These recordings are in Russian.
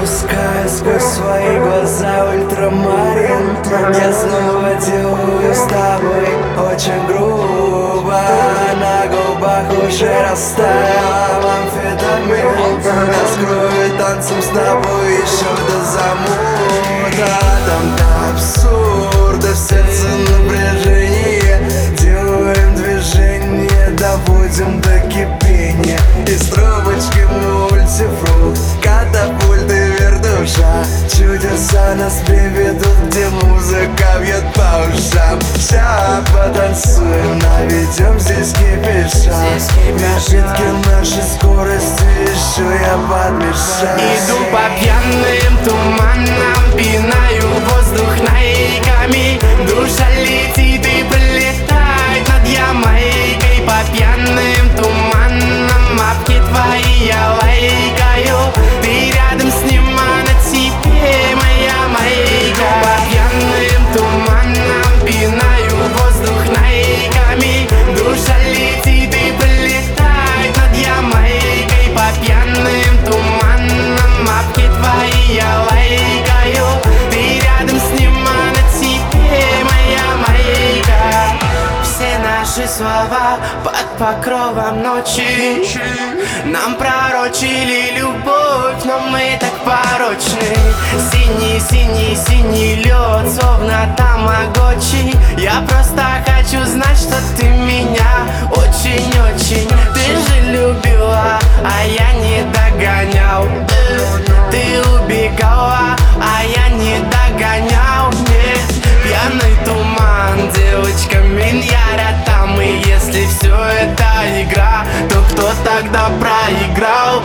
пропуская сквозь свои глаза ультрамарин. Я снова делаю с тобой очень грубо. На губах уже растаял амфетамин. Я скрою танцем с тобой еще до замута. Там до абсурда, в сердце напряжение. Делаем движение, доводим до кипения. Из трубочки мультифрукт, катапульты, вертуша. Чудеса нас приведут, где музыка бьет по ушам. Ща потанцуем, наведем здесь кипиша. Напитки нашей скорости еще я подмешаю. Иду по пьяным туманам, пинаю воздух нейками. Душа летит и пролетает над Ямайкой. По пьяным туманам апки твои я лайкаю. Ты рядом с ним, а на тебе моя майка. По пьяным туманам пинаю воздух нейками. Душа летит и пролетает над Ямайкой. По пьяным туманам апки твои я лайкаю. Ты рядом с ним, а на тебе моя майка. Все наши слова под покровом ночи нам пророчили любовь, но мы так порочны. Синий, синий, синий лед, словно тамагочи. Я просто хочу знать, что ты меня очень-очень. Ты же любила, а я не догонял. Ты убегала, а я не догонял. Нет, пьяный туман, девочка Миньяра там. И если все это игра, то кто тогда проиграл?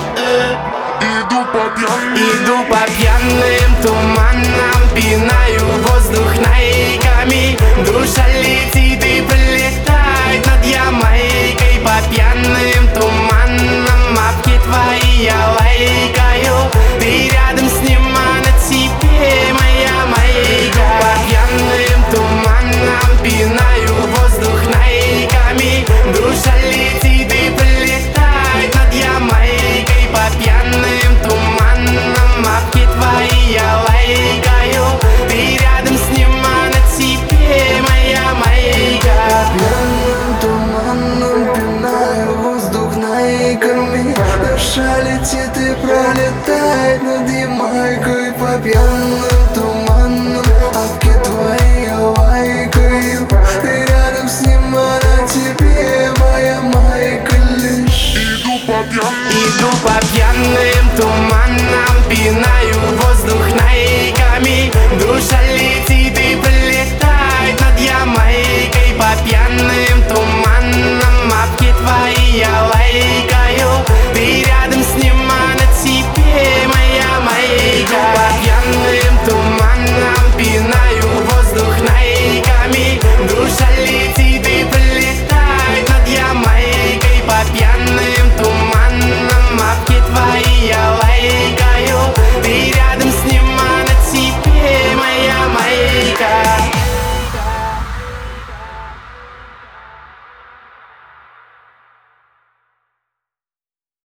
Иду по пьяным туманам, пинаю воздух нейками. Душа летит и пролетает над Ямайкой. По пьяным туманам апки твои я лайкаю. Ты рядом с ним, а на тебе моя майка. По пьяным туманам пинаю